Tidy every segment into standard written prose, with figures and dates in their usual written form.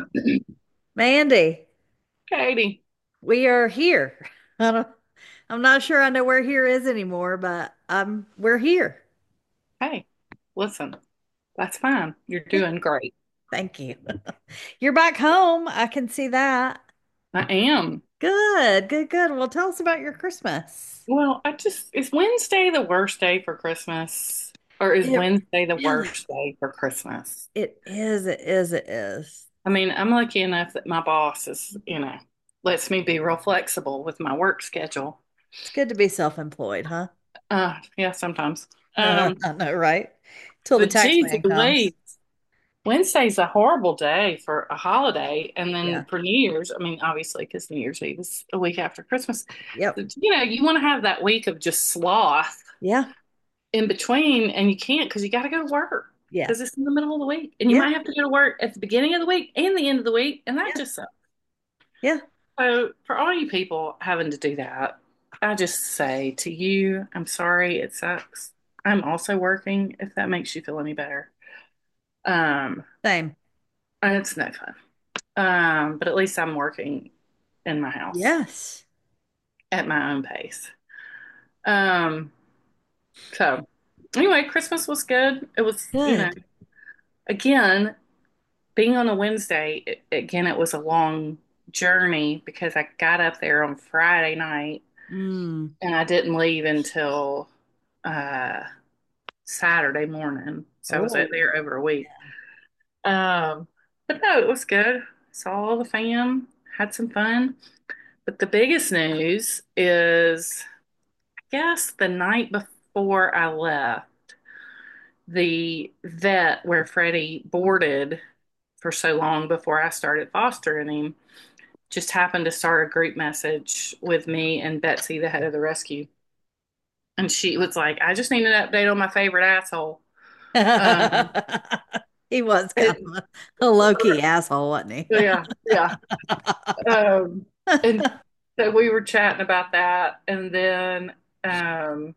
Mandy, Katie, we are here. I don't, I'm not sure I know where here is anymore, but we're here. hey, listen, that's fine. You're Yeah, doing great. thank you. You're back home. I can see that. I am. Good, good, good. Well, tell us about your Christmas. Well, is Wednesday the worst day for Christmas? Or is It Wednesday the really, worst day for Christmas? it is, it is, it is. I mean, I'm lucky enough that my boss lets me be real flexible with my work schedule. It's good to be self-employed, huh? Yeah, sometimes. I Um, know, right? Till the but tax geez man comes. Louise, Wednesday's a horrible day for a holiday, and Yeah. then for New Year's, I mean, obviously, because New Year's Eve is a week after Christmas. Yep. You want to have that week of just sloth Yeah. in between, and you can't because you got to go to work Yeah. because it's in the middle of the week, and you Yeah. might have to go to work at the beginning of the week and the end of the week, and that Yeah. just sucks. Yeah. So, for all you people having to do that, I just say to you, I'm sorry, it sucks. I'm also working, if that makes you feel any better. Um, Same. and it's no fun. But at least I'm working in my house Yes. at my own pace. Um, so anyway, Christmas was good. It was, Good. again, being on a Wednesday, again, it was a long journey because I got up there on Friday night Mm. and I didn't leave until uh, Saturday morning. So I was out Oh. there over a week. Um, but no, it was good. Saw all the fam, had some fun. But the biggest news is, I guess, the night before I left, the vet where Freddie boarded for so long before I started fostering him just happened to start a group message with me and Betsy, the head of the rescue. And she was like, I just need an update on my favorite asshole. Um, He was kind it, of a low-key asshole, wasn't he? yeah, yeah. Um, and so we were chatting about that. And then um,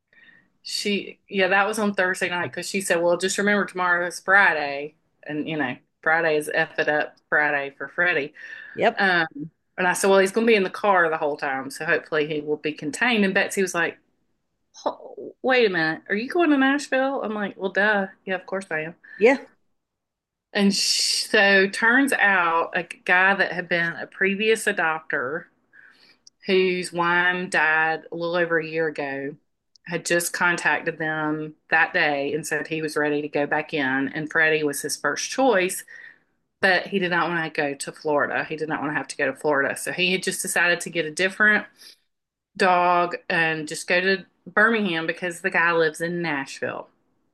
yeah, that was on Thursday night because she said, well, just remember tomorrow is Friday. And, Friday is F it up Friday for Freddie. Yep. Um, and I said, well, he's going to be in the car the whole time. So hopefully he will be contained. And Betsy was like, wait a minute. Are you going to Nashville? I'm like, well, duh. Yeah, of course I am. Yeah. And so turns out a guy that had been a previous adopter whose wife died a little over a year ago had just contacted them that day and said he was ready to go back in. And Freddie was his first choice, but he did not want to go to Florida. He did not want to have to go to Florida. So he had just decided to get a different dog and just go to Birmingham because the guy lives in Nashville.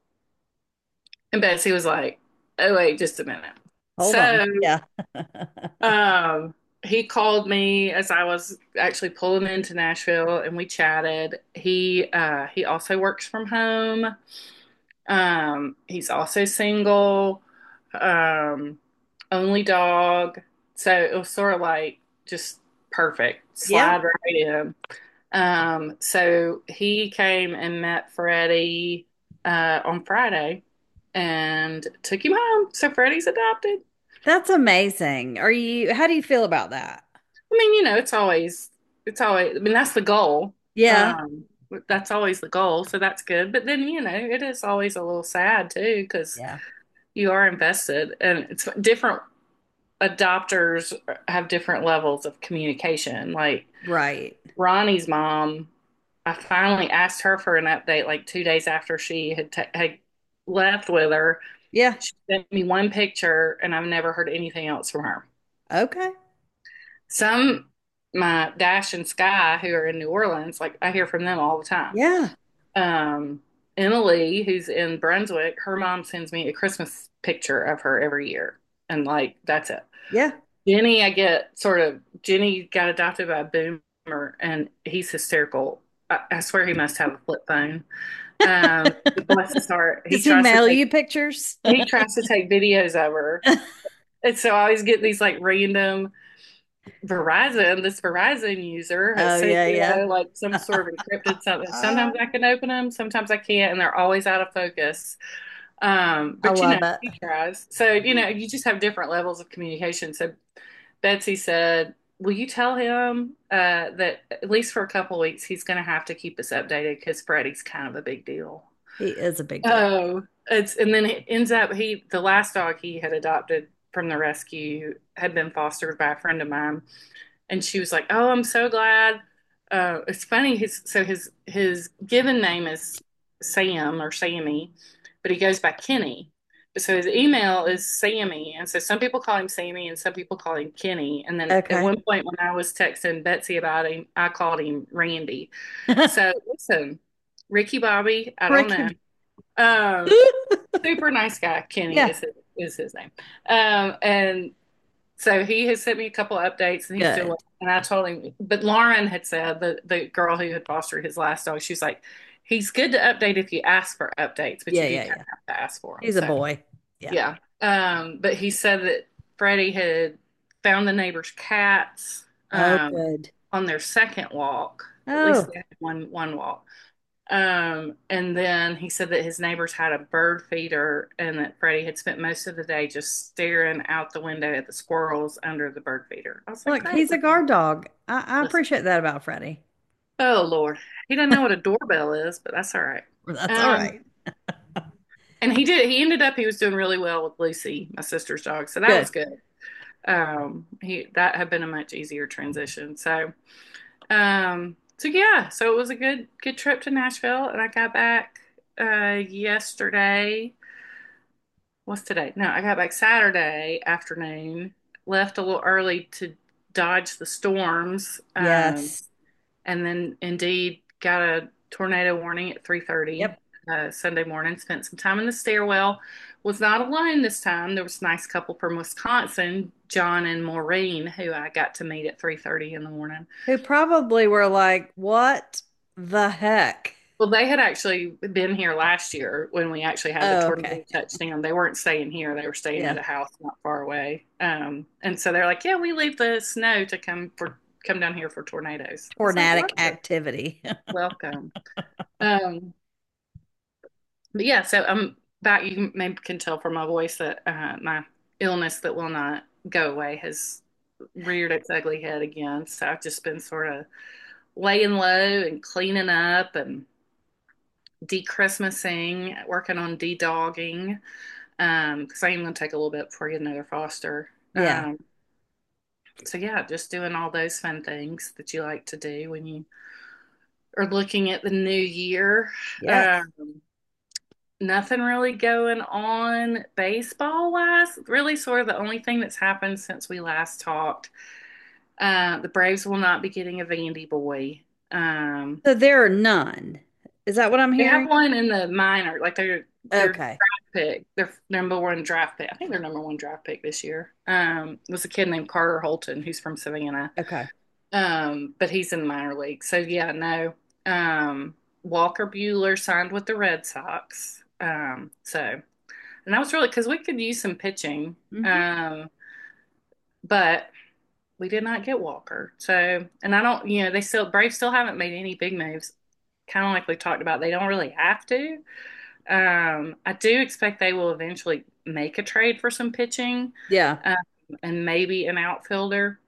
And Betsy was like, oh, wait, just a minute. Hold on. So, Yeah. he called me as I was actually pulling into Nashville and we chatted. He also works from home. He's also single, um, only dog. So it was sort of like just perfect. Yeah. Slide right in. So he came and met Freddie on Friday and took him home. So Freddie's adopted. That's amazing. How do you feel about that? I mean, I mean, that's the goal. Yeah. Um, that's always the goal. So that's good. But then, it is always a little sad too, because Yeah. you are invested and it's different. Adopters have different levels of communication. Like Right. Ronnie's mom, I finally asked her for an update like 2 days after she had left with her. Yeah. She sent me one picture and I've never heard anything else from her. Okay. Some, my Dash and Sky, who are in New Orleans, like I hear from them all the time. Yeah. Um, Emily, who's in Brunswick, her mom sends me a Christmas picture of her every year. And like, that's it. Yeah. Jenny got adopted by a boomer and he's hysterical. I swear he must have a flip phone. Bless his heart. Does he mail you pictures? He tries to take videos of her. And so I always get these like random this Verizon user has Oh, sent yeah, me, yeah. like some sort of encrypted something. Sometimes I can open them, sometimes I can't, and they're always out of focus. I But love it. he tries. So, you just have different levels of communication. So Betsy said, "Will you tell him that at least for a couple of weeks he's going to have to keep us updated because Freddie's kind of a big deal." He is a big deal. Oh, and then it ends up the last dog he had adopted from the rescue had been fostered by a friend of mine, and she was like, "Oh, I'm so glad." It's funny. His given name is Sam or Sammy, but he goes by Kenny. So his email is Sammy, and so some people call him Sammy, and some people call him Kenny. And then at Okay. one point, when I was texting Betsy about him, I called him Randy. So listen, Ricky Bobby, I don't know. Ricky. Um, Super nice guy. Kenny Yeah, is his name. And so he has sent me a couple of updates, and he's doing. good. And I told him, but Lauren had said the girl who had fostered his last dog, she's like, he's good to update if you ask for updates, but Yeah, you do yeah, kind yeah. of have to ask for them. He's a So boy. Yeah. yeah. But he said that Freddie had found the neighbor's cats Oh, um, good. on their second walk. At least Oh, they had one walk. And then he said that his neighbors had a bird feeder and that Freddie had spent most of the day just staring out the window at the squirrels under the bird feeder. I was like, look, great. he's a guard dog. I Listen. appreciate that about Freddie. Oh Lord. He doesn't know what a doorbell is, but that's all right. That's all Um, right. and he was doing really well with Lucy, my sister's dog. So that was Good. good. He that had been a much easier transition. So yeah, so it was a good trip to Nashville, and I got back yesterday. What's today? No, I got back Saturday afternoon. Left a little early to dodge the storms, Yes. and then indeed got a tornado warning at 3:30 Yep. Sunday morning. Spent some time in the stairwell. Was not alone this time. There was a nice couple from Wisconsin, John and Maureen, who I got to meet at 3:30 in the morning. Who probably were like, what the heck? Well, they had actually been here last year when we actually had the Oh, tornado okay. touchdown. They weren't staying here; they were staying at Yeah. a house not far away. And so they're like, "Yeah, we leave the snow to come down here for tornadoes." I was like, Tornadic "Welcome, activity. welcome." Um, but yeah, so I'm back. You maybe can tell from my voice that my illness that will not go away has reared its ugly head again. So I've just been sort of laying low and cleaning up and de-Christmasing, working on de-dogging, because I am going to take a little bit before I get another foster. Yeah. So yeah, just doing all those fun things that you like to do when you are looking at the new year. Yes. Um, Nothing really going on baseball wise. Really, sort of the only thing that's happened since we last talked. The Braves will not be getting a Vandy boy. Um, So there are none. Is that what I'm they have hearing? one in the minor, like their Okay. draft pick, their number one draft pick. I think their number one draft pick this year was a kid named Carter Holton, who's from Savannah. Okay. But he's in the minor league. So yeah, no. Walker Bueller signed with the Red Sox. And that was really because we could use some pitching. Hmm. But we did not get Walker. So, and I don't, Braves still haven't made any big moves. Kind of like we talked about, they don't really have to. I do expect they will eventually make a trade for some pitching, Yeah. um, and maybe an outfielder.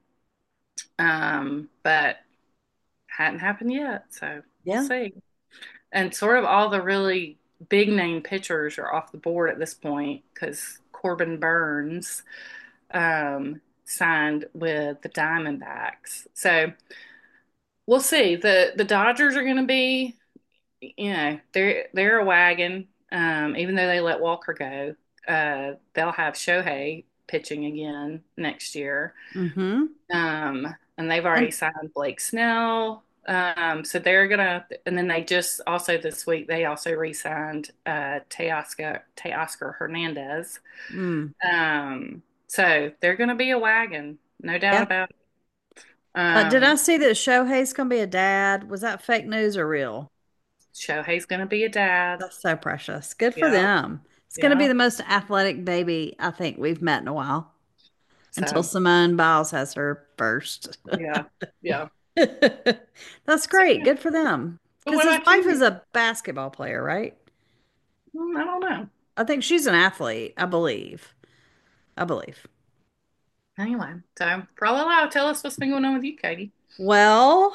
But hadn't happened yet, so we'll Yeah. see. And sort of all the really big name pitchers are off the board at this point because Corbin Burns signed with the Diamondbacks. So we'll see. The Dodgers are going to be, they're a wagon. Even though they let Walker go, they'll have Shohei pitching again next year. Hmm. And they've And already signed Blake Snell. So they're gonna, and then they just also this week they also re-signed Teoscar Hernandez. mm, So they're gonna be a wagon, no doubt yeah. about it. Did I Um, see that Shohei's gonna be a dad? Was that fake news or real? Shohei's gonna be a dad. That's so precious. Good for Yeah, them. It's gonna be yeah. the most athletic baby I think we've met in a while. Until So Simone Biles has her first. yeah, yeah. That's So great. yeah. Good for them. But Because what his about wife is you? a basketball player, right? I don't know. I think she's an athlete, I believe. I believe. Anyway, so for all allowed, tell us what's been going on with you, Katie. Well,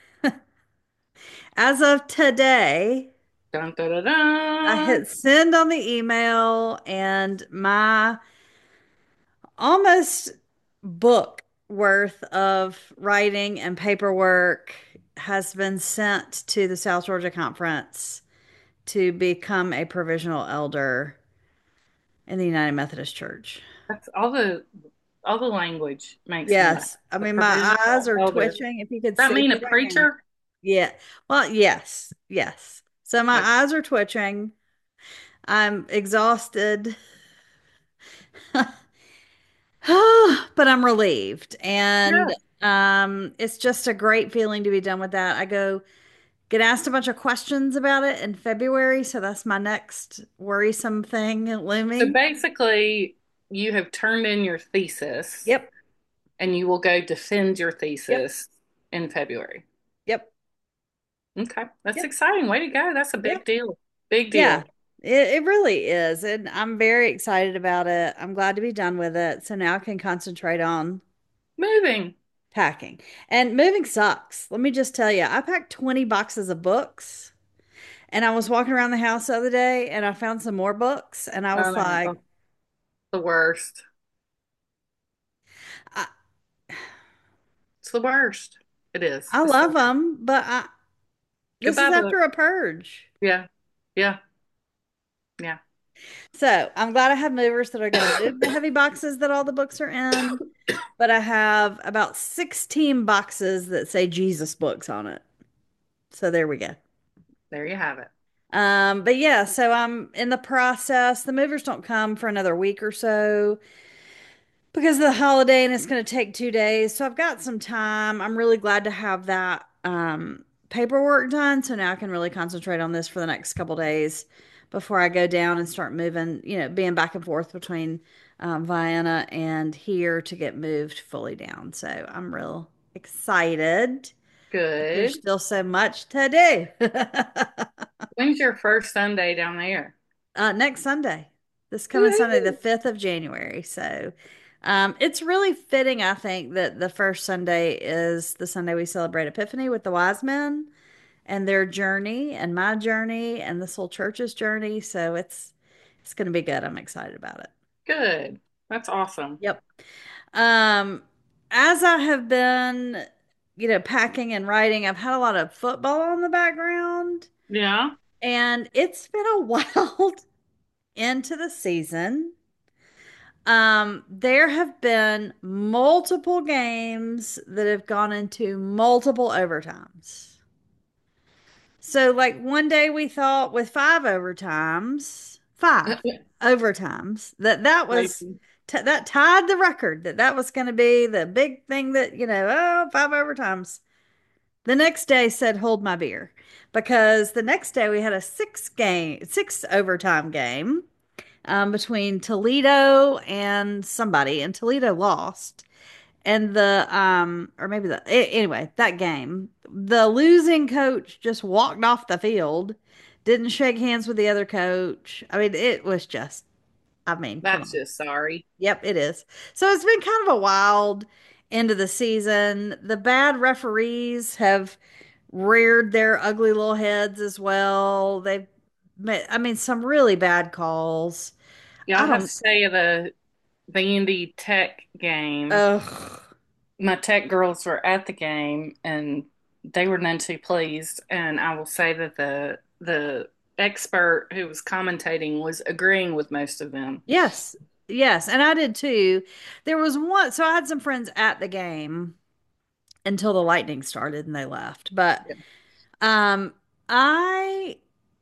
as of today, Dun, dun, dun, I dun. hit send on the email and my almost book worth of writing and paperwork has been sent to the South Georgia Conference to become a provisional elder in the United Methodist Church. That's all the language makes me laugh. Yes, I A mean my eyes provisional are elder. twitching. If you could That see mean a me right now. preacher? Yeah. Well, yes, yes. So my Okay. eyes are twitching. I'm exhausted. But I'm relieved. And Yeah. it's just a great feeling to be done with that. I go get asked a bunch of questions about it in February, so that's my next worrisome thing So looming. basically, you have turned in your thesis Yep, and you will go defend your yep, thesis in February. yep, Okay. That's yep, exciting. Way to go. That's a yep. big deal. Big Yeah, deal. it really is. And I'm very excited about it. I'm glad to be done with it. So now I can concentrate on Moving. packing. And moving sucks. Let me just tell you, I packed 20 boxes of books. And I was walking around the house the other day and I found some more books. And I I was know. like, Oh, the worst. I, It's the worst. It is. I It's the love worst. them, but this is Goodbye, book. after a purge. Yeah. Yeah. Yeah. So I'm glad I have movers that are going to move the heavy boxes that all the books are in. But I have about 16 boxes that say Jesus books on it. So there we go. There you have it. But yeah, so I'm in the process. The movers don't come for another week or so because of the holiday and it's going to take 2 days. So I've got some time. I'm really glad to have that paperwork done. So now I can really concentrate on this for the next couple days before I go down and start moving, being back and forth between Vienna and here to get moved fully down. So I'm real excited, but there's Good. still so much to do. When's your first Sunday down there? Next Sunday, this coming Sunday, the Woo-hoo. 5th of January. So it's really fitting, I think, that the first Sunday is the Sunday we celebrate Epiphany with the wise men and their journey and my journey and this whole church's journey. So it's going to be good. I'm excited about it. Good. That's awesome. Yep. Um, as I have been, packing and writing, I've had a lot of football on the background, Yeah. and it's been a wild into the season. There have been multiple games that have gone into multiple overtimes. So, like one day we thought with five overtimes, that was Crazy. that tied the record. That was going to be the big thing that oh, five overtimes. The next day said hold my beer because the next day we had a six overtime game between Toledo and somebody, and Toledo lost. And or maybe anyway, that game, the losing coach just walked off the field, didn't shake hands with the other coach. I mean, it was just, I mean, come That's on. just sorry. Yep, it is. So it's been kind of a wild end of the season. The bad referees have reared their ugly little heads as well. They've made, I mean, some really bad calls. Yeah, I I have to don't, say the Indy Tech game. ugh. My tech girls were at the game and they were none too pleased. And I will say that the expert who was commentating was agreeing with most of them. Yes. Yes. And I did too. There was one, so I had some friends at the game until the lightning started and they left. But Yeah. um I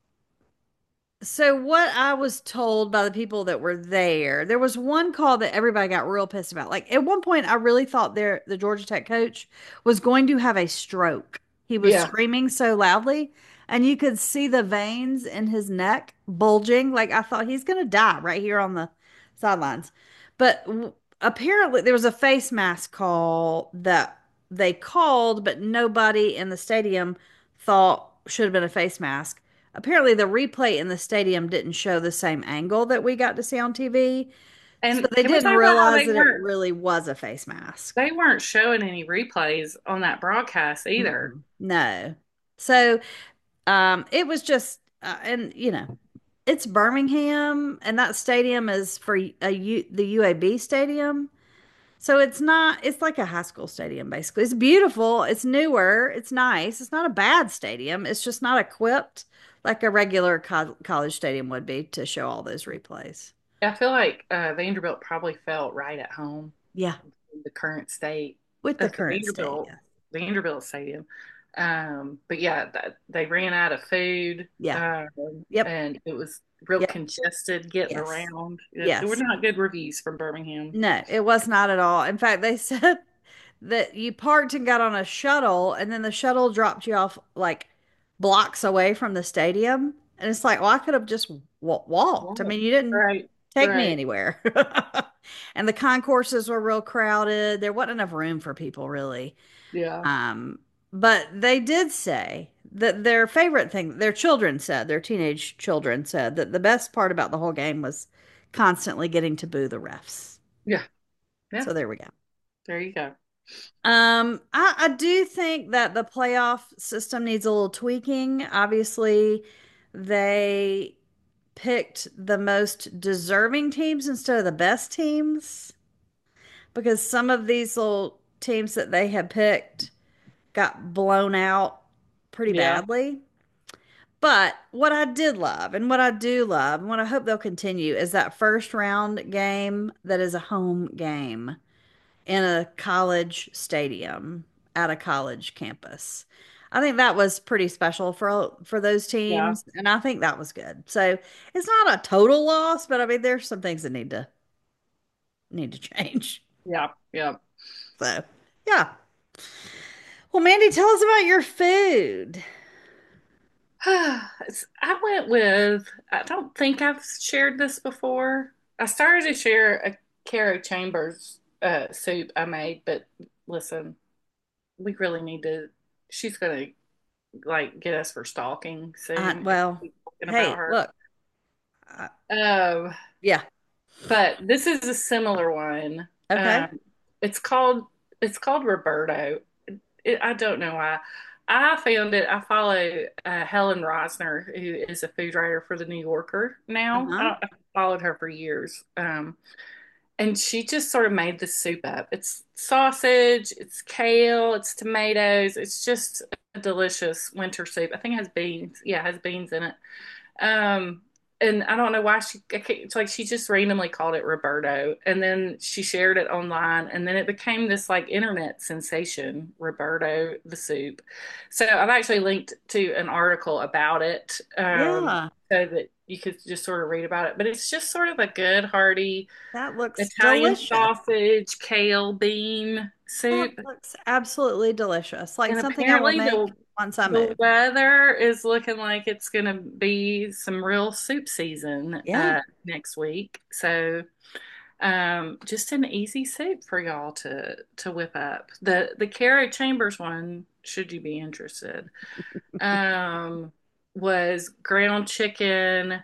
so what I was told by the people that were there, there was one call that everybody got real pissed about. Like at one point I really thought the Georgia Tech coach was going to have a stroke. He was Yeah. screaming so loudly and you could see the veins in his neck bulging. Like I thought he's going to die right here on the sidelines. But apparently there was a face mask call that they called, but nobody in the stadium thought should have been a face mask. apparently the replay in the stadium didn't show the same angle that we got to see on TV. So And they can we didn't talk about how realize that it really was a face mask. they weren't showing any replays on that broadcast either? Mm-mm. No. So it was just and it's Birmingham and that stadium is for the UAB stadium. So it's like a high school stadium basically. It's beautiful, it's newer, it's nice. It's not a bad stadium. It's just not equipped like a regular college stadium would be to show all those replays. I feel like Vanderbilt probably felt right at home Yeah, in the current state with the of the current state. Yeah. Vanderbilt Stadium. But yeah, they ran out of food, Yeah. Yep. and it was real Yep. congested getting Yes. around. It were Yes. not good reviews from Birmingham. No, it was not at all. In fact, they said that you parked and got on a shuttle, and then the shuttle dropped you off like blocks away from the stadium. And it's like, well, I could have just walked. I Wow. mean, you didn't Right, take me right. anywhere. And the concourses were real crowded. There wasn't enough room for people, really. Yeah, Um, but they did say that their favorite thing, their children said, their teenage children said that the best part about the whole game was constantly getting to boo the refs. yeah, yeah. So there we go. There you go. I do think that the playoff system needs a little tweaking. Obviously, they picked the most deserving teams instead of the best teams because some of these little teams that they had picked got blown out pretty Yeah, badly. But what I did love and what I do love and what I hope they'll continue is that first round game that is a home game in a college stadium at a college campus. I think that was pretty special for those yeah, teams, and I think that was good. So it's not a total loss, but I mean there's some things that need to change. yeah, yeah. So yeah. Well, Mandy, tell us about your food. I went with, I don't think I've shared this before. I started to share a Caro Chambers soup I made, but listen, we really need to, she's gonna like get us for stalking soon if Well, we keep talking about hey, her. look, uh, Um, yeah, but this is a similar one. okay, It's called Roberto. I don't know why. I found it. I follow Helen Rosner, who is a food writer for the New Yorker now. uh-huh, I've followed her for years. And she just sort of made this soup up. It's sausage, it's kale, it's tomatoes. It's just a delicious winter soup. I think it has beans. Yeah, it has beans in it. Um, and I don't know why it's like she just randomly called it Roberto, and then she shared it online, and then it became this like internet sensation, Roberto the soup. So I've actually linked to an article about it, yeah, so that you could just sort of read about it. But it's just sort of a good, hearty that looks Italian delicious. sausage, kale, bean That soup. looks absolutely delicious. Like And something I will apparently make once I the move. weather is looking like it's going to be some real soup season Yeah, next week. So just an easy soup for y'all to whip up. The Caro Chambers one, should you be interested, um, was ground chicken,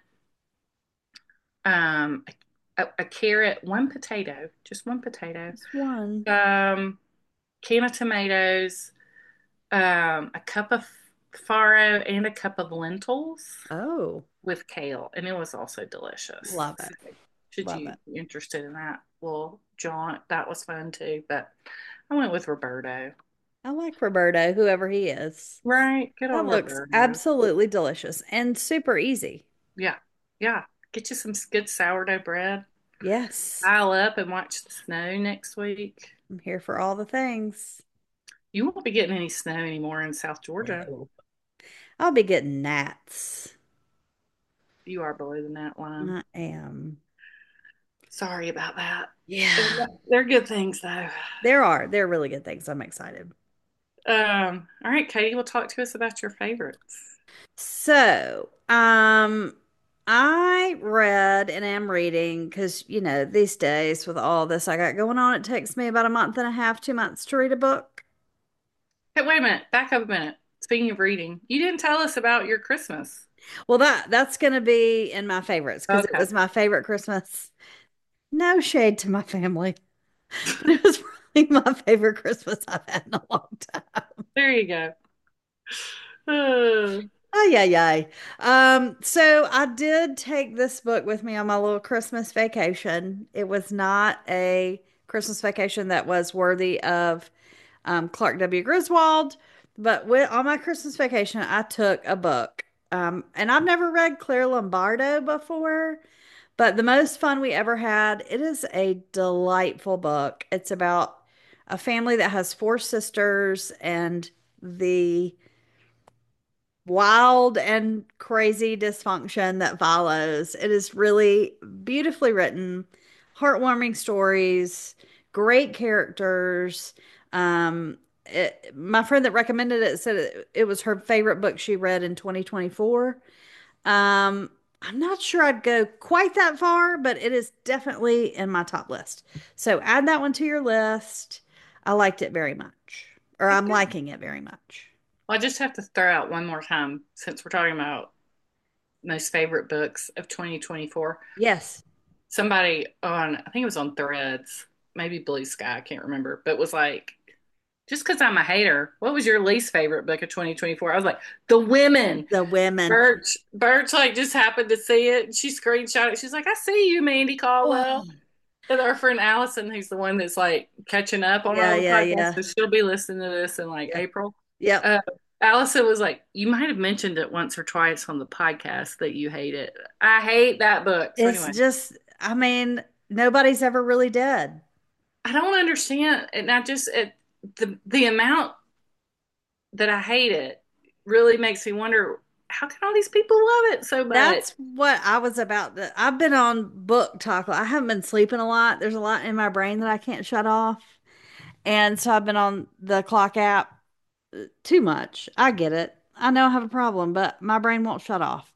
um, a carrot, one potato, just one potato, just one. um, can of tomatoes, a cup of farro and a cup of lentils Oh, with kale, and it was also delicious. love it. So, should Love you it. be interested in that? Well, John, that was fun too, but I went with Roberto. I like Roberto, whoever he is. Right, good That old looks Roberto. absolutely delicious and super easy. Yeah, yeah. Get you some good sourdough bread. Yes, Pile up and watch the snow next week. I'm here for all the things. You won't be getting any snow anymore in South Georgia. No. I'll be getting gnats. You are below the gnat line. I am. Sorry about that. Yeah, They're good things though. there are really good things. I'm excited. All right, Katie, will talk to us about your favorites. So, I read and am reading because, these days with all this I got going on, it takes me about a month and a half, 2 months to read a book. Hey, wait a minute. Back up a minute. Speaking of reading, you didn't tell us about your Christmas. Well, that's gonna be in my favorites because it Okay. was my favorite Christmas. No shade to my family, but it was probably my favorite Christmas I've had in a long time. There you go. Uh, Oh yeah, yeah. So I did take this book with me on my little Christmas vacation. It was not a Christmas vacation that was worthy of Clark W. Griswold, but on my Christmas vacation, I took a book. And I've never read Claire Lombardo before, but the most fun we ever had. It is a delightful book. It's about a family that has four sisters and the wild and crazy dysfunction that follows. It is really beautifully written, heartwarming stories, great characters. My friend that recommended it said it was her favorite book she read in 2024. I'm not sure I'd go quite that far, but it is definitely in my top list. So add that one to your list. I liked it very much, or okay, I'm good. liking it very much. Well, I just have to throw out one more time since we're talking about most favorite books of 2024. Yes. Somebody on, I think it was on Threads, maybe Blue Sky, I can't remember, but was like, just because I'm a hater, what was your least favorite book of 2024? I was like, The Women. The women. Birch like just happened to see it. And she screenshot it. She's like, I see you, Mandy Caldwell. Oh, And our friend Allison, who's the one that's like catching up on yeah, all the yeah, podcasts, yeah, so she'll be listening to this in like yeah. April. Yep. Uh, Allison was like, you might have mentioned it once or twice on the podcast that you hate it. I hate that book. So It's anyway, just, I mean, nobody's ever really dead. I don't understand, and I just the amount that I hate it really makes me wonder how can all these people love it so much? That's what I was about to. I've been on book talk. I haven't been sleeping a lot. There's a lot in my brain that I can't shut off. And so I've been on the clock app too much. I get it. I know I have a problem, but my brain won't shut off.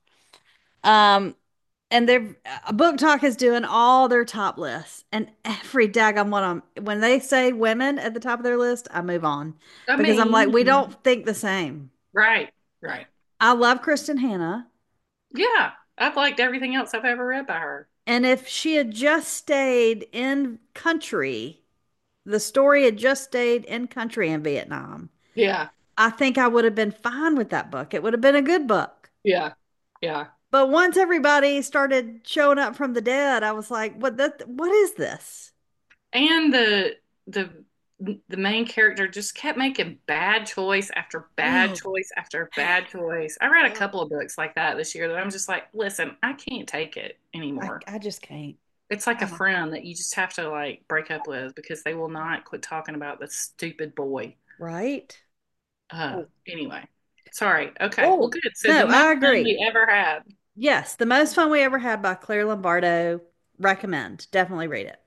Um, and they're Book Talk is doing all their top lists, and every daggone one of them, when they say women at the top of their list, I move on I because I'm like, we mean, don't think the same. right, right. I love Kristen Hanna, Yeah, I've liked everything else I've ever read by her. and if she had just stayed in country, the story had just stayed in country in Vietnam, Yeah, I think I would have been fine with that book. It would have been a good book. yeah, yeah. But once everybody started showing up from the dead, I was like, what is this? And the the main character just kept making bad choice after bad Oh, choice after bad choice. I read a oh, couple of books like that this year that I'm just like, listen, I can't take it anymore. I just can't. It's like a Oh, friend that you just have to like break up with because they will not quit talking about this stupid boy. right? Oh, Anyway, sorry. Okay, well, oh, good. So the no, most I fun agree. we ever had. Yes, The Most Fun We Ever Had by Claire Lombardo. Recommend. Definitely read it.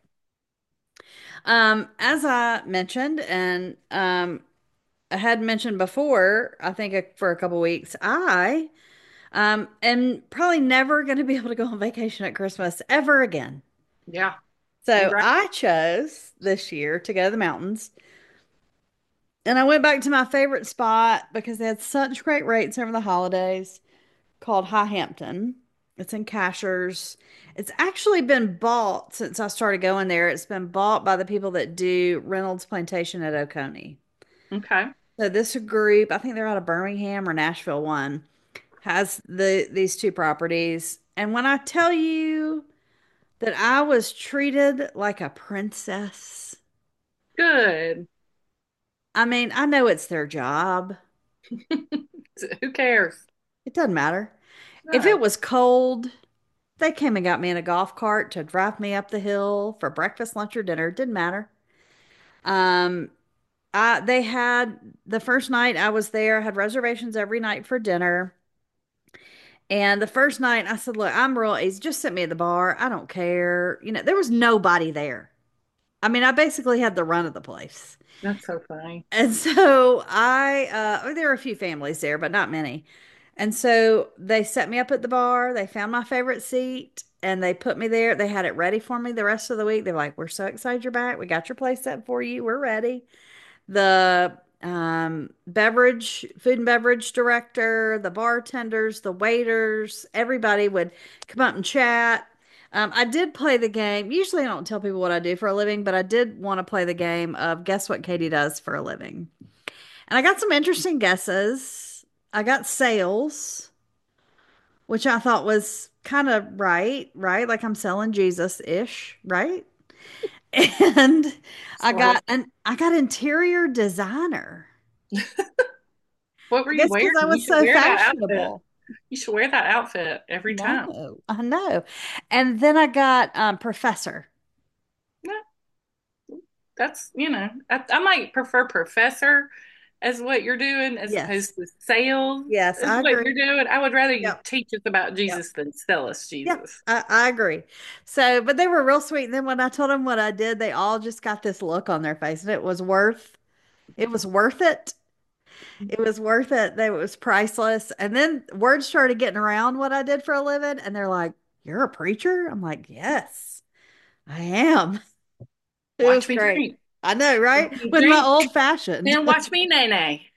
As I mentioned, and I had mentioned before, I think for a couple weeks, I am probably never going to be able to go on vacation at Christmas ever again. Yeah, you're So right. I chose this year to go to the mountains. And I went back to my favorite spot because they had such great rates over the holidays called High Hampton. It's in Cashers. It's actually been bought since I started going there. It's been bought by the people that do Reynolds Plantation at Oconee. Okay, So this group, I think they're out of Birmingham or Nashville one, has these two properties. And when I tell you that I was treated like a princess, good. I mean, I know it's their job. Who cares? It doesn't matter. If No, it was cold, they came and got me in a golf cart to drive me up the hill for breakfast, lunch, or dinner. It didn't matter. Um, they had the first night I was there, I had reservations every night for dinner. And the first night I said, look, I'm real easy. Just sit me at the bar. I don't care. There was nobody there. I mean, I basically had the run of the place. that's so funny. And so there were a few families there, but not many. And so they set me up at the bar. They found my favorite seat and they put me there. They had it ready for me the rest of the week. They're like, we're so excited you're back. We got your place set for you. We're ready. The food and beverage director, the bartenders, the waiters, everybody would come up and chat. I did play the game. Usually I don't tell people what I do for a living, but I did want to play the game of guess what Katie does for a living. And I got some interesting guesses. I got sales, which I thought was kind of right? Like I'm selling Jesus-ish, right? And Sort of. I got interior designer. What were I you guess because wearing? I You was should so wear that outfit. fashionable. You should wear that outfit every time. I know. And then I got professor. No, that's, I might prefer professor as what you're doing as Yes. opposed to sales Yes, as I what you're agree. doing. I would rather you Yep. teach us about Yep. Jesus than sell us Yeah, Jesus. I agree. So, but they were real sweet. And then when I told them what I did, they all just got this look on their face, and it was worth it. It was worth it. It was priceless. And then word started getting around what I did for a living, and they're like, "You're a preacher?" I'm like, "Yes, I am." It was Watch me great. drink. I know, Watch right? me With my drink, old fashioned. then watch me nay nay.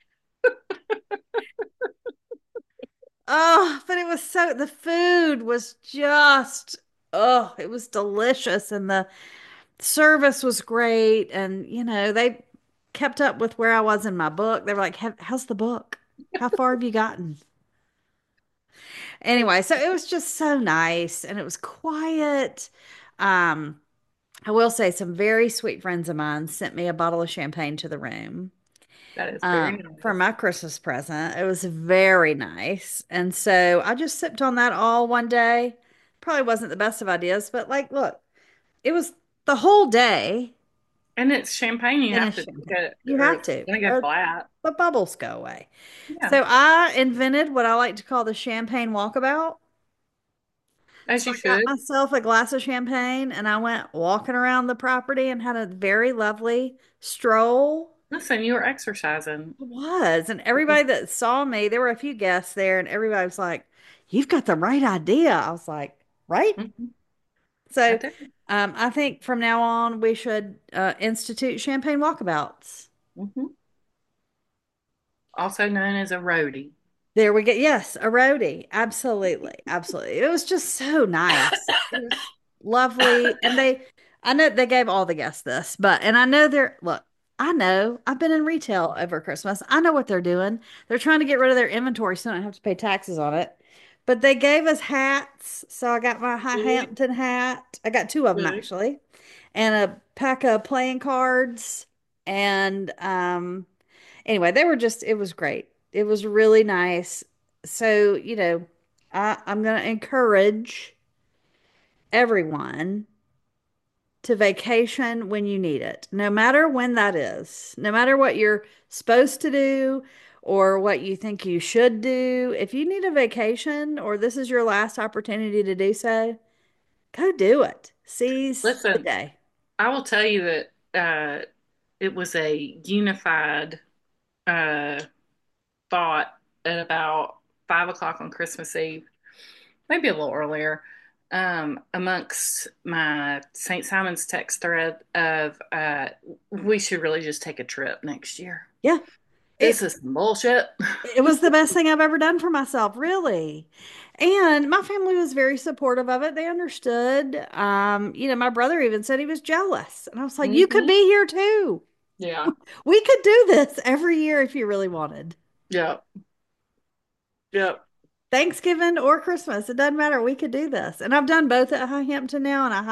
Oh, but it was the food was just, oh, it was delicious. And the service was great. And, they kept up with where I was in my book. They were like, how's the book? How far have you gotten? Anyway, so it was just so nice and it was quiet. Um, I will say some very sweet friends of mine sent me a bottle of champagne to the room That is very for nice. my Christmas present. It was very nice. And so I just sipped on that all one day. Probably wasn't the best of ideas, but like, look, it was the whole day And it's champagne, you in a have to drink champagne. it You or have it's to, gonna go or flat. the bubbles go away. Yeah. So I invented what I like to call the champagne walkabout. As So you I got should. myself a glass of champagne and I went walking around the property and had a very lovely stroll. Listen, you were exercising. It was. And everybody that saw me, there were a few guests there, and everybody was like, "You've got the right idea." I was like, "Right?" Mhm. I So do. I think from now on, we should institute champagne walkabouts. Hmm. Also known as a roadie. There we go. Yes, a roadie. Absolutely. Absolutely. It was just so nice. It was lovely. I know they gave all the guests this, and I know look, I know I've been in retail over Christmas. I know what they're doing. They're trying to get rid of their inventory so I don't have to pay taxes on it. But they gave us hats. So I got my High Good, Hampton hat. I got two of them good. actually, and a pack of playing cards. And anyway, it was great. It was really nice. So, I'm going to encourage everyone to vacation when you need it, no matter when that is, no matter what you're supposed to do or what you think you should do. If you need a vacation or this is your last opportunity to do so, go do it. Seize the Listen, day. I will tell you that it was a unified uh, thought at about 5 o'clock on Christmas Eve, maybe a little earlier, amongst my St. Simon's text thread of we should really just take a trip next year. Yeah. This It is some bullshit. It was the best thing I've ever done for myself, really. And my family was very supportive of it. They understood. My brother even said he was jealous. And I was like, you could Hmm. be here too. Yeah. We could do this every year if you really wanted. Yep. Yep. Thanksgiving or Christmas, it doesn't matter. We could do this. And I've done both at High Hampton now, and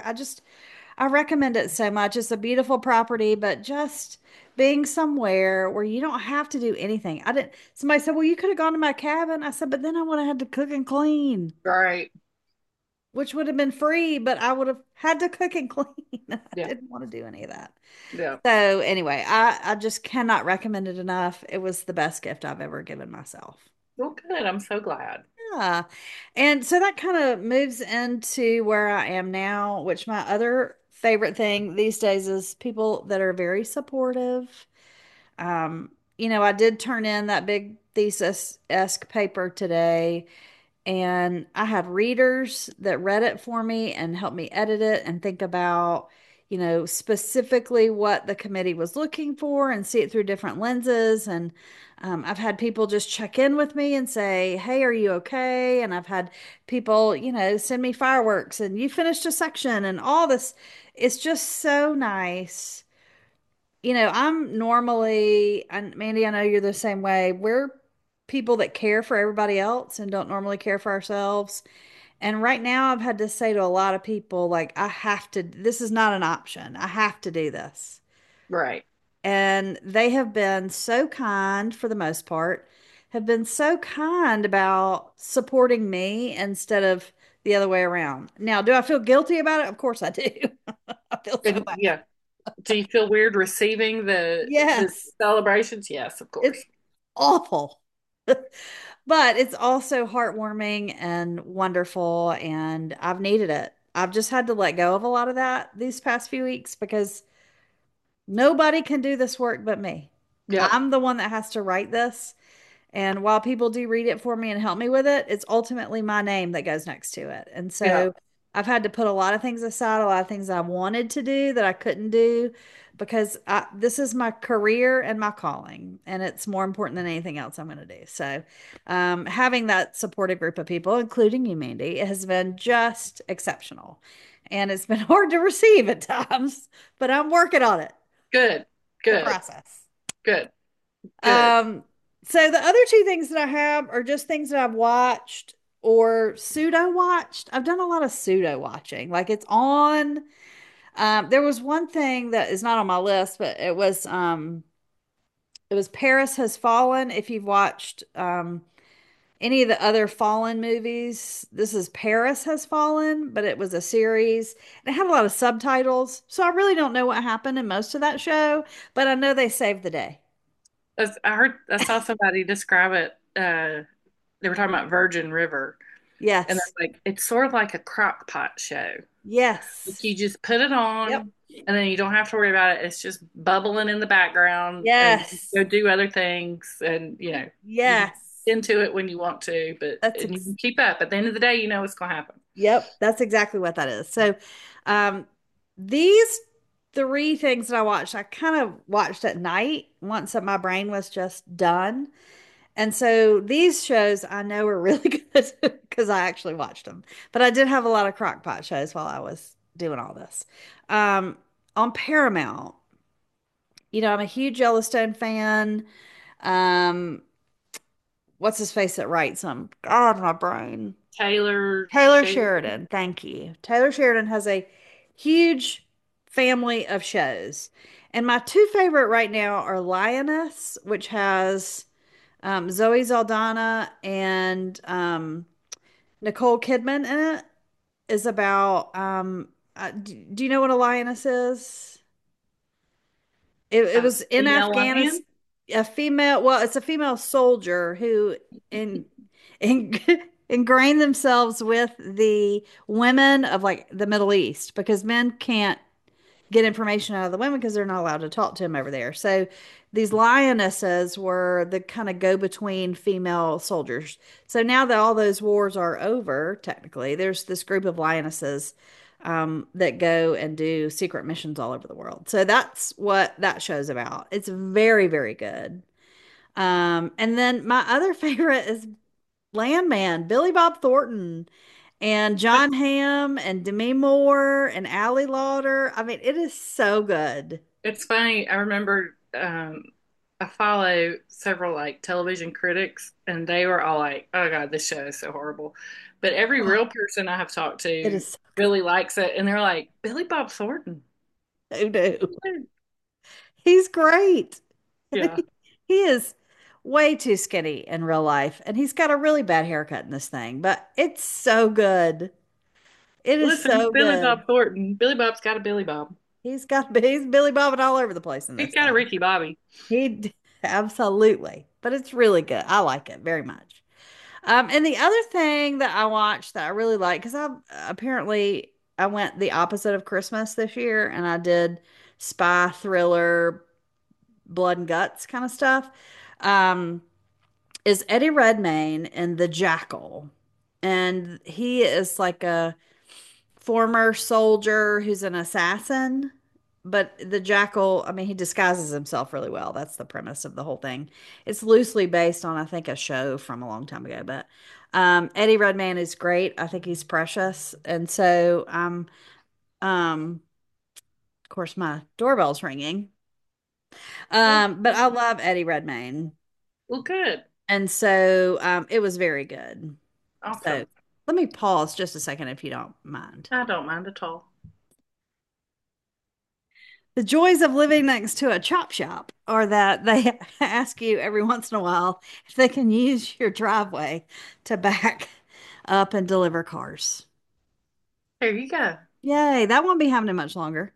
I recommend it so much. It's a beautiful property, but just being somewhere where you don't have to do anything. Somebody said, well, you could have gone to my cabin. I said, but then I would have had to cook and clean, Right. which would have been free, but I would have had to cook and clean. I Yeah. didn't want to do any of that. Yeah. So anyway, I just cannot recommend it enough. It was the best gift I've ever given myself. Well, good. I'm so glad. Yeah. And so that kind of moves into where I am now, which my other favorite thing these days is people that are very supportive. I did turn in that big thesis-esque paper today, and I had readers that read it for me and helped me edit it and think about, specifically what the committee was looking for and see it through different lenses. And I've had people just check in with me and say, "Hey, are you okay?" And I've had people, send me fireworks and you finished a section and all this. It's just so nice. I'm normally, and Mandy, I know you're the same way. We're people that care for everybody else and don't normally care for ourselves. And right now, I've had to say to a lot of people, like, I have to, this is not an option. I have to do this. Right. And they have been so kind for the most part, have been so kind about supporting me instead of the other way around. Now, do I feel guilty about it? Of course I do. I feel so And bad. yeah. Do you feel weird receiving the Yes, celebrations? Yes, of it's course. awful. But it's also heartwarming and wonderful, and I've needed it. I've just had to let go of a lot of that these past few weeks because nobody can do this work but me. Yep. I'm the one that has to write this. And while people do read it for me and help me with it, it's ultimately my name that goes next to it. And Yeah. so I've had to put a lot of things aside, a lot of things I wanted to do that I couldn't do because this is my career and my calling, and it's more important than anything else I'm going to do. So, having that supportive group of people, including you, Mandy, has been just exceptional. And it's been hard to receive at times, but I'm working on it. Good. The Good. process. Good. Good. Um, so the other two things that I have are just things that I've watched or pseudo watched. I've done a lot of pseudo watching. Like it's on. There was one thing that is not on my list, but it was Paris Has Fallen. If you've watched any of the other Fallen movies, this is Paris Has Fallen, but it was a series and it had a lot of subtitles. So I really don't know what happened in most of that show, but I know they saved the day. I saw somebody describe it. They were talking about Virgin River, and Yes. they're like, it's sort of like a crock pot show. Like Yes. you just put it Yep. on, and then you don't have to worry about it. It's just bubbling in the background, and you Yes. go do other things, and you can Yes. get into it when you want to, but That's and you ex can keep up. At the end of the day, you know what's going to happen. Yep, that's exactly what that is. So, um, these three things that I watched, I kind of watched at night once that my brain was just done. And so these shows I know are really good because I actually watched them. But I did have a lot of crockpot shows while I was doing all this. Um, on Paramount, I'm a huge Yellowstone fan. Um, what's his face that writes them? God, my brain. Taylor Taylor Sheridan. Sheridan. Thank you. Taylor Sheridan has a huge family of shows. And my two favorite right now are Lioness, which has Zoe Saldana and Nicole Kidman in it, is about do you know what a lioness is? It A was in female Afghanistan, lion. it's a female soldier who in ingrained themselves with the women of like the Middle East because men can't get information out of the women because they're not allowed to talk to them over there. So these lionesses were the kind of go-between female soldiers. So now that all those wars are over, technically, there's this group of lionesses that go and do secret missions all over the world. So that's what that show's about. It's very, very good. And then my other favorite is Landman, Billy Bob Thornton and John Hamm and Demi Moore and Ali Lauder. I mean, it is so good. It's funny. I remember I follow several like television critics, and they were all like, "Oh God, this show is so horrible." But every Oh, real person I have talked it to is so really likes it, and they're like, "Billy Bob Thornton." good. Doo. He's great. Yeah. He is way too skinny in real life, and he's got a really bad haircut in this thing, but it's so good. It is Listen, it's so Billy Bob good. Thornton. Billy Bob's got a Billy Bob. He's Billy Bobbing all over the place in He's this got a thing. Ricky Bobby. Absolutely, but it's really good. I like it very much. And the other thing that I watched that I really like, because I went the opposite of Christmas this year, and I did spy thriller, blood and guts kind of stuff. Um, is Eddie Redmayne in The Jackal, and he is like a former soldier who's an assassin. but the jackal, I mean, he disguises himself really well. That's the premise of the whole thing. It's loosely based on, I think, a show from a long time ago, but Eddie Redmayne is great. I think he's precious. And so, of course, my doorbell's ringing. Well, But I love Eddie Redmayne. well, good. And so, it was very good. So Awesome. let me pause just a second if you don't mind. I don't mind at all. The joys of living next to a chop shop are that they ask you every once in a while if they can use your driveway to back up and deliver cars. There you go. Yay, that won't be happening much longer.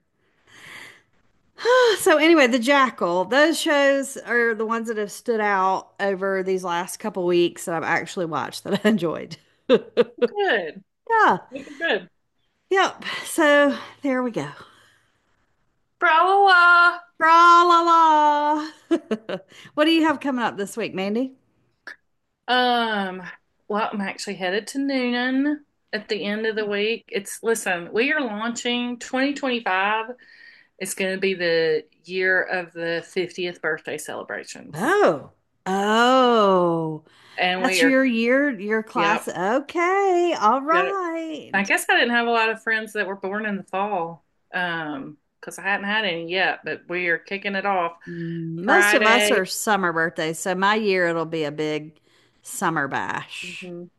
So anyway, The Jackal, those shows are the ones that have stood out over these last couple weeks that I've actually watched that I enjoyed. Good. Yeah. Good. Yep. So there we go. Bra la la. Tra la la. What do you have coming up this week, Mandy? Um, well, I'm actually headed to Noonan at the end of the week. Listen, we are launching 2025. It's going to be the year of the 50th birthday celebrations. Oh, oh, And that's we are, your year, your class. yep. Okay, all Got right. I guess I didn't have a lot of friends that were born in the fall, because I hadn't had any yet, but we are kicking it off Most of us Friday. are summer birthdays, so my year it'll be a big summer bash. hmm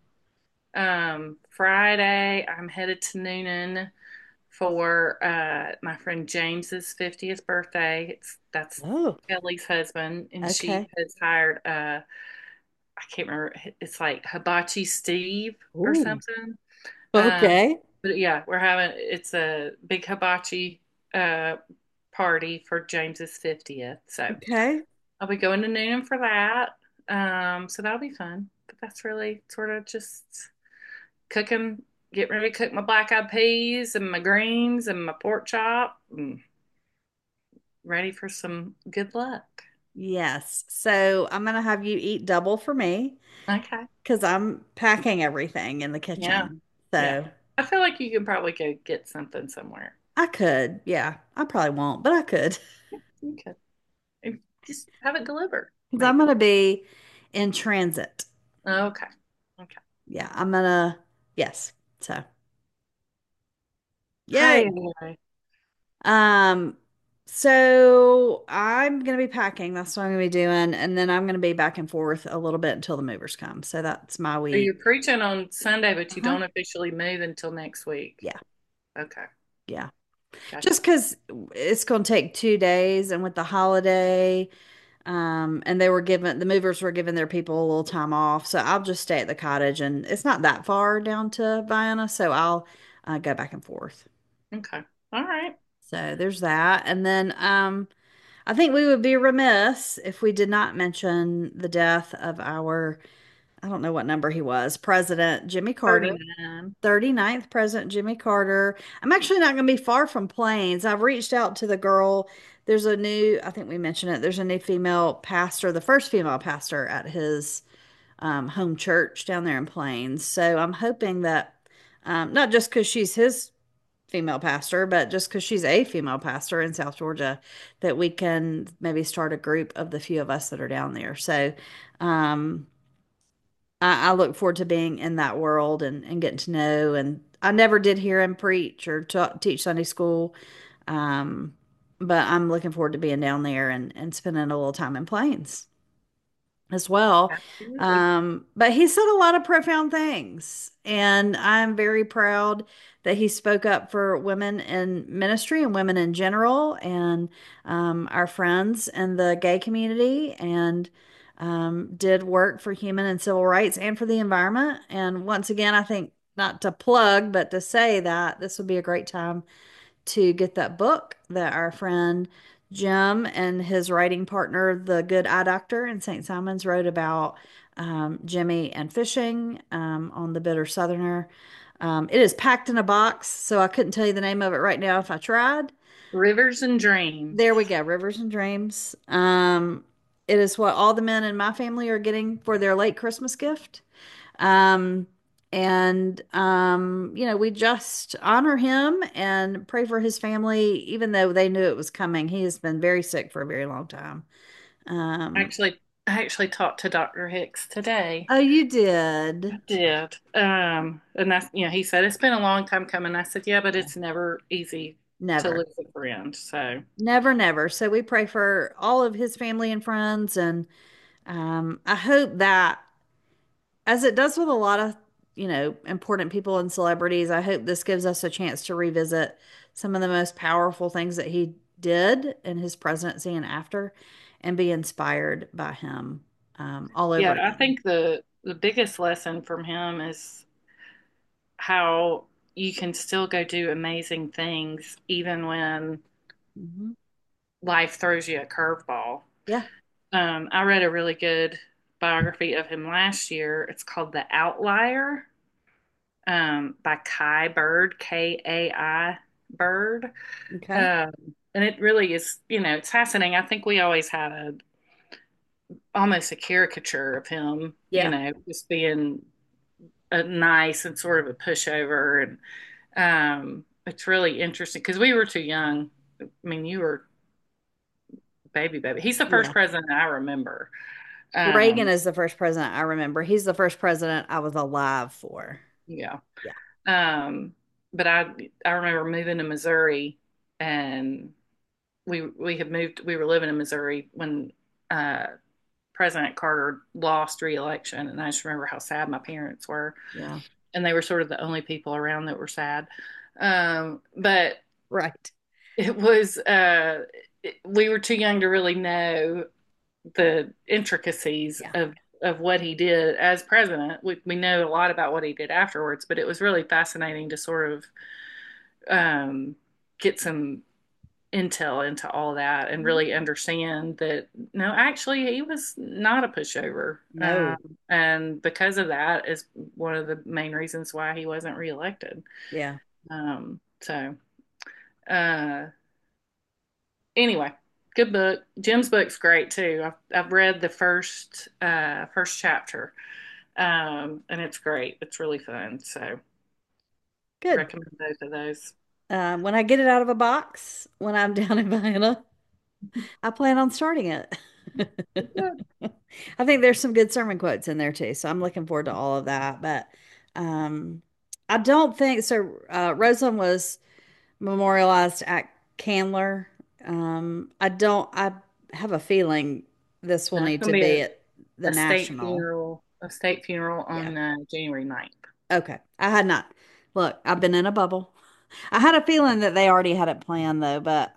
Friday, I'm headed to Noonan for my friend James's 50th birthday. That's Oh, Kelly's husband, and she okay. has hired I can't remember, it's like Hibachi Steve or Ooh, something. okay. But yeah, it's a big hibachi uh party for James's 50th. So Okay. I'll be going to Noonan for that. So that'll be fun. But that's really sort of just cooking, getting ready to cook my black eyed peas and my greens and my pork chop and ready for some good luck. Yes. So I'm gonna have you eat double for me Okay. because I'm packing everything in the Yeah. kitchen. Yeah. So I feel like you can probably go get something somewhere. I could, yeah. I probably won't, but I could Okay. Just have it delivered, because I'm maybe. gonna be in transit. Okay. Okay. Yeah, I'm gonna, yes. So, Hi. yay. Um, so I'm gonna be packing. That's what I'm gonna be doing, and then I'm gonna be back and forth a little bit until the movers come. So that's my So week. you're preaching on Sunday, but you Uh-huh. don't officially move until next week. Yeah, Okay. yeah. Gotcha. Just because it's gonna take 2 days, and with the holiday, and the movers were giving their people a little time off, so I'll just stay at the cottage, and it's not that far down to Vienna, so I'll go back and forth. Okay. All right. So there's that, and then I think we would be remiss if we did not mention the death of our, I don't know what number he was, President Jimmy Carter, 39. 39th President Jimmy Carter. I'm actually not going to be far from Plains. I've reached out to the girl. There's a new, I think we mentioned it, there's a new female pastor, the first female pastor at his home church down there in Plains. So I'm hoping that, not just because she's his female pastor, but just because she's a female pastor in South Georgia, that we can maybe start a group of the few of us that are down there. So um, I look forward to being in that world and getting to know. And I never did hear him preach or teach Sunday school. Um, but I'm looking forward to being down there and spending a little time in Plains as well. Absolutely. But he said a lot of profound things, and I'm very proud that he spoke up for women in ministry and women in general, and our friends in the gay community, and did work for human and civil rights and for the environment. And once again, I think not to plug, but to say that this would be a great time to get that book that our friend Jim and his writing partner, the good eye doctor in St. Simon's, wrote about Jimmy and fishing on the Bitter Southerner. It is packed in a box, so I couldn't tell you the name of it right now if I tried. Rivers and Dreams. There we go, Rivers and Dreams. It is what all the men in my family are getting for their late Christmas gift. Um, And, we just honor him and pray for his family, even though they knew it was coming. He has been very sick for a very long time. Um, I actually talked to Dr. Hicks today. oh, you did? I did. And that's, he said it's been a long time coming. I said, yeah, but Yeah. it's never easy to Never, lose a friend. So, never, never. So we pray for all of his family and friends. And I hope that, as it does with a lot of, important people and celebrities, I hope this gives us a chance to revisit some of the most powerful things that he did in his presidency and after, and be inspired by him all over yeah, I again. think the biggest lesson from him is how you can still go do amazing things even when Hmm. life throws you a curveball. Yeah. I read a really good biography of him last year. It's called The Outlier, by Kai Bird, Kai Bird. Okay. Um, and it really is, it's fascinating. I think we always had almost a caricature of him, Yeah. just being a nice and sort of a pushover. And it's really interesting because we were too young. I mean, you were baby, baby. He's the first Yeah. president I remember. Reagan Um, is the first president I remember. He's the first president I was alive for. yeah. Yeah. Um, but I remember moving to Missouri, and we were living in Missouri when uh, President Carter lost re-election, and I just remember how sad my parents were, Yeah. and they were sort of the only people around that were sad. But Right. it was we were too young to really know the intricacies Yeah. of what he did as president. We know a lot about what he did afterwards, but it was really fascinating to sort of get some intel into all that and Mhm. really understand that no, actually, he was not a pushover. No. And because of that is one of the main reasons why he wasn't reelected. Yeah. So, uh, anyway, good book. Jim's book's great too. I've read the first chapter, and it's great. It's really fun. So, Good. recommend both of those. When I get it out of a box, when I'm down in Vienna, I plan on starting it. Yeah. I think there's some good sermon quotes in there too, so I'm looking forward to all of that. But um, I don't think so. Rosalind was memorialized at Candler. I don't. I have a feeling this will No, it's need gonna to be be at the national. a state funeral Yeah. on January 9th. Okay. I had not. Look, I've been in a bubble. I had a feeling that they already had it planned though, but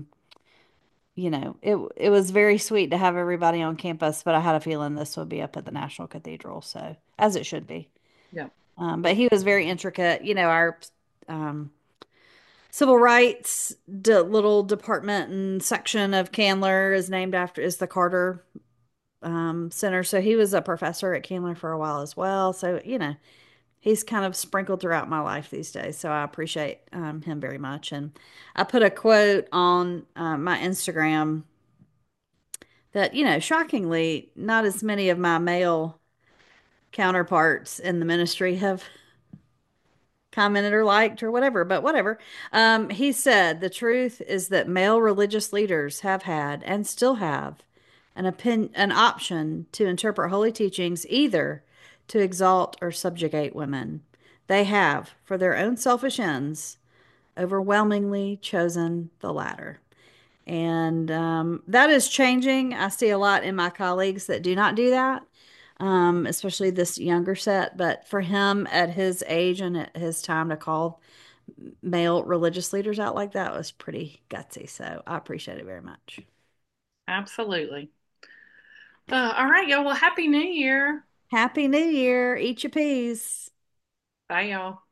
it was very sweet to have everybody on campus, but I had a feeling this would be up at the National Cathedral, so as it should be. Yeah. But he was very intricate. Our um, civil rights little department and section of Candler is the Carter Center. So he was a professor at Candler for a while as well. So, he's kind of sprinkled throughout my life these days. So I appreciate him very much. And I put a quote on my Instagram that, shockingly, not as many of my male counterparts in the ministry have commented or liked or whatever, but whatever. He said, the truth is that male religious leaders have had and still have an option to interpret holy teachings either to exalt or subjugate women. They have, for their own selfish ends, overwhelmingly chosen the latter. And that is changing. I see a lot in my colleagues that do not do that, especially this younger set. But for him at his age and at his time to call male religious leaders out like that was pretty gutsy. So I appreciate it very much. Absolutely. All right, y'all. Well, Happy New Year. Happy New Year. Eat your peas. Bye, y'all.